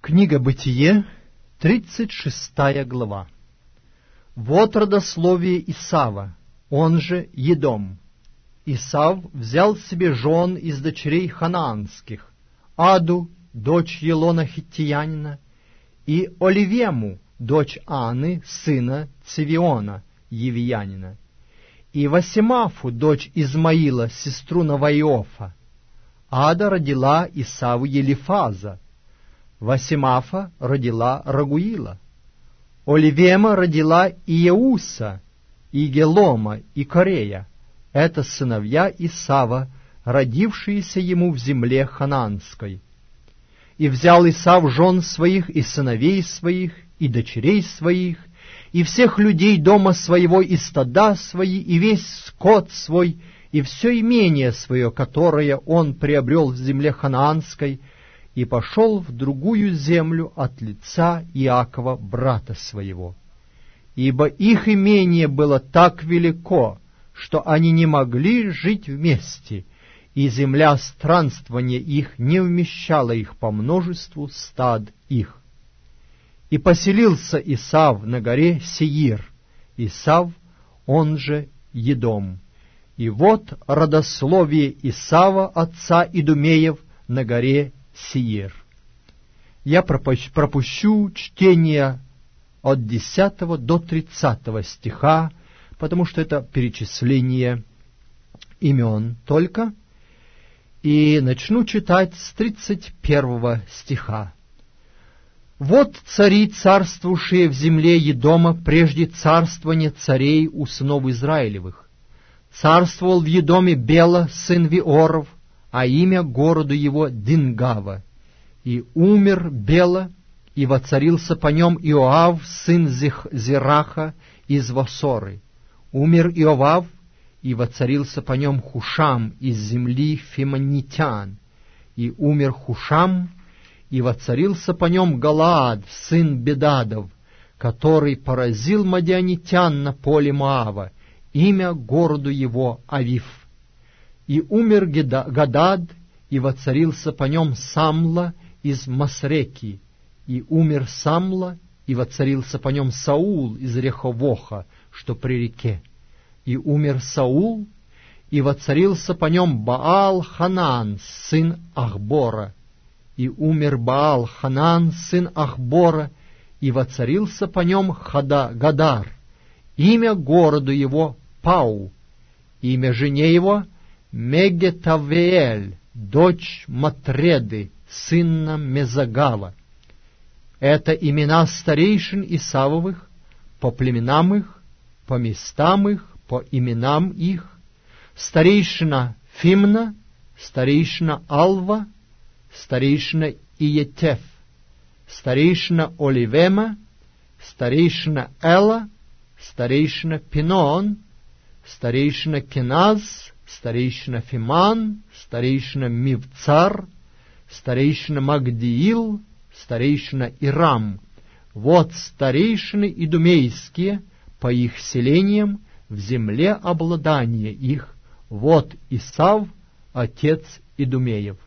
Книга Бытие, 36 глава. Вот родословие Исава, он же Едом. Исав взял себе жен из дочерей ханаанских, Аду, дочь Елона хиттиянина, и Оливему, дочь Аны, сына Цивиона, евиянина, и Васимафу, дочь Измаила, сестру Наваиофа. Ада родила Исаву Елифаза, Васимафа родила Рагуила, Оливема родила Иеуса, и Гелома, и Корея. Это сыновья Исава, родившиеся ему в земле ханаанской. И взял Исав жен своих, и сыновей своих, и дочерей своих, и всех людей дома своего, и стада свои, и весь скот свой, и все имение свое, которое он приобрел в земле ханаанской, и пошел в другую землю от лица Иакова, брата своего. Ибо их имение было так велико, что они не могли жить вместе, и земля странствования их не вмещала их по множеству стад их. И поселился Исав на горе Сеир, Исав, он же Едом. И вот родословие Исава, отца Идумеев, на горе Сеир. Я пропущу чтение от 10 до 30 стиха, потому что это перечисление имен только, и начну читать с 31 стиха. «Вот цари, царствовавшие в земле Едома прежде царствования царей у сынов Израилевых. Царствовал в Едоме Бела, сын Виоров, а имя городу его Дингава. И умер Бела, и воцарился по нем Иоав, сын Зераха из Васоры. Умер Иовав, и воцарился по нем Хушам из земли Фимонитян. И умер Хушам, и воцарился по нем Галаад, сын Бедадов, который поразил мадианитян на поле Моава, имя городу его Авив. И умер Гадад, и воцарился по нем Самла из Масреки. И умер Самла, и воцарился по нем Саул из Реховоха, что при реке. И умер Саул, и воцарился по нем Баал-Ханан, сын Ахбора. И умер Баал-Ханан, сын Ахбора, и воцарился по нем Гадар. Имя городу его Пау, имя жене его Мегетавеэль, дочь Матреды, сына Мезагава. Это имена старейшин Исавовых, по племенам их, по местам их, по именам их: старейшина Фимна, старейшина Алва, старейшина Иетеф, старейшина Оливема, старейшина Эла, старейшина Пинон, старейшина Кеназ, старейшина Фиман, старейшина Мивцар, старейшина Магдиил, старейшина Ирам. Вот старейшины идумейские по их селениям в земле обладания их. Вот Исав, отец Идумеев.